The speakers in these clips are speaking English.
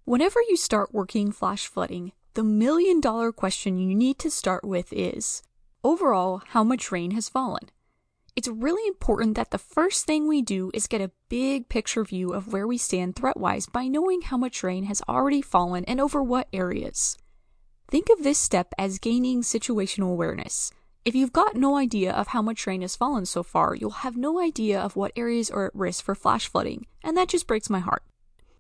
Whenever you start working flash flooding, the million-dollar question you need to start with is, overall, how much rain has fallen? It's really important that the first thing we do is get a big picture view of where we stand threat-wise by knowing how much rain has already fallen and over what areas. Think of this step as gaining situational awareness. If you've got no idea of how much rain has fallen so far, you'll have no idea of what areas are at risk for flash flooding, and that just breaks my heart.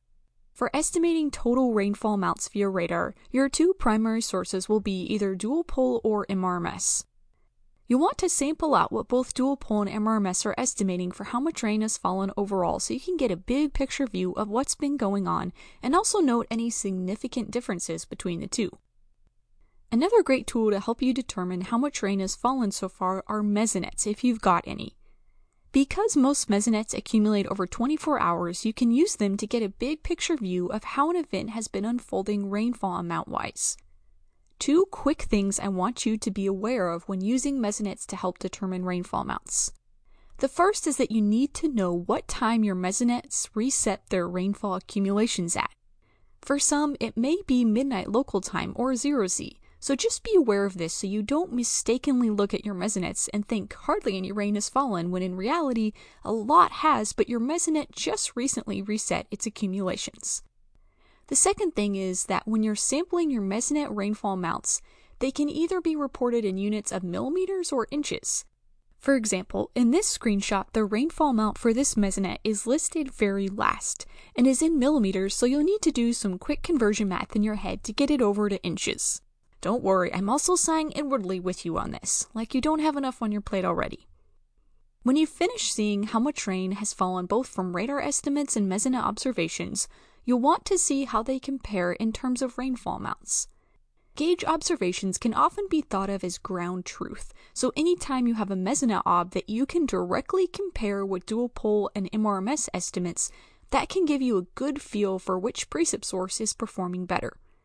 For estimating total rainfall amounts via radar, your two primary sources will be either dual pol or MRMS. You'll want to sample out what both dual pol and MRMS are estimating for how much rain has fallen overall so you can get a big picture view of what's been going on and also note any significant differences between the two. Another great tool to help you determine how much rain has fallen so far are mesonettes if you've got any. Because most mesonettes accumulate over 24 hours, you can use them to get a big picture view of how an event has been unfolding rainfall amount-wise. Two quick things I want you to be aware of when using mesonettes to help determine rainfall amounts. The first is that you need to know what time your mesonettes reset their rainfall accumulations at. For some, it may be midnight local time or 0Z. So just be aware of this so you don't mistakenly look at your mesonettes and think hardly any rain has fallen when in reality a lot has, but your mesonet just recently reset its accumulations. The second thing is that when you're sampling your mesonet rainfall amounts, they can either be reported in units of millimeters or inches. For example, in this screenshot, the rainfall amount for this mesonet is listed very last and is in millimeters, so you'll need to do some quick conversion math in your head to get it over to inches. Don't worry, I'm also sighing inwardly with you on this, like you don't have enough on your plate already. When you finish seeing how much rain has fallen both from radar estimates and mesonet observations, you'll want to see how they compare in terms of rainfall amounts. Gauge observations can often be thought of as ground truth, so anytime you have a mesonet ob that you can directly compare with dual pol and MRMS estimates, that can give you a good feel for which precip source is performing better.